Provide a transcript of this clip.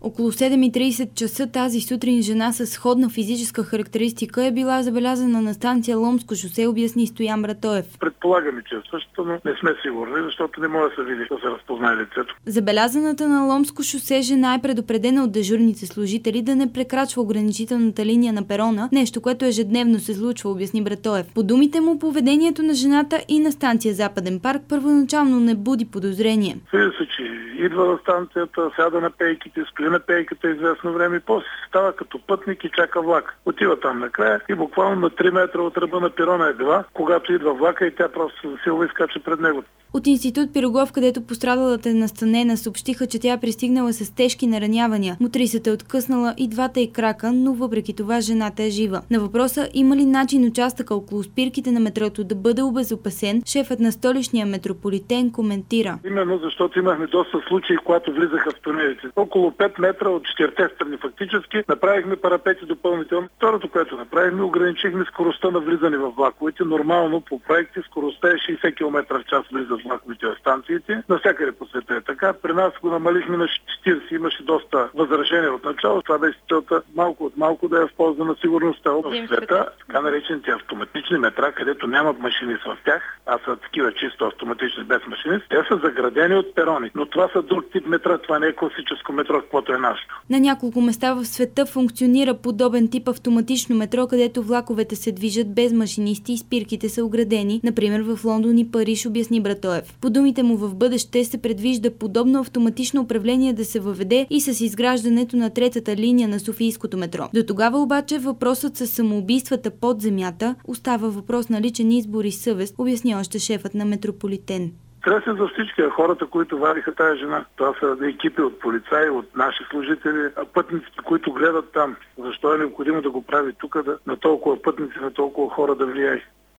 Около 7:30 часа тази сутрин жена с сходна физическа характеристика е била забелязана на станция Ломско шосе, обясни Стоян Братоев. Предполагаме, че е същото, но не сме сигурни, защото не може да се види, да се разпознае лицето. Забелязаната на Ломско шосе жена е предупредена от дежурните служители да не прекрачва ограничителната линия на перона, нещо, което ежедневно се случва, обясни Братоев. По думите му, поведението на жената и на станция Западен парк първоначално не буди подозрение. Вижда се, че идва на станцията, сяда на пейките, стои на пейката известно време и после става като пътник и чака влак. Отива там накрая и буквално на 3 метра от ръба на перона е била, когато идва влака и тя просто се засилва и скача пред него. От институт Пирогов, където пострадалата е настанена, съобщиха, че тя е пристигнала с тежки наранявания. Мотрисата е откъснала и двата й крака, но въпреки това жената е жива. На въпроса има ли начин участъка около спирките на метрото да бъде обезопасен, шефът на столичния метрополитен коментира. Именно защото имахме доста случаи, когато влизаха в тунелите. Около 5 метра от 4 страни фактически направихме парапети допълнително. Второто, което направихме, ограничихме скоростта на влизане в влаковете. Нормално по проекти скоростта е 60 км в час влизат влаковите в станциите. Навсякъде по света е така. При нас го намалихме на 40. Имаше доста възражения от начало. Това беше целта малко от малко да е в полза на сигурността. В света, така наречените автоматични метра, където нямат машинист в тях, а са такива чисто автоматични без машинист, те са заградени от перони. Но това са друг тип метра. Това не е класическо метро, каквото е нашето. На няколко места в света функционира подобен тип автоматично метро, където влаковете се движат без машинисти и спирките са оградени, например в Лондон и Париж, обясни Братоев. По думите му, в бъдеще се предвижда подобно автоматично управление да се въведе и с изграждането на третата линия на Софийското метро. До тогава обаче въпросът с самоубийствата под земята остава въпрос на личен избор и съвест, обясни още шефът на Метрополитен. Стрес е за всички, хората, които вадиха тази жена. Това са екипи от полицаи, от наши служители, пътниците, които гледат там. Защо е необходимо да го прави тук, на толкова пътници, на толкова хора да влияе.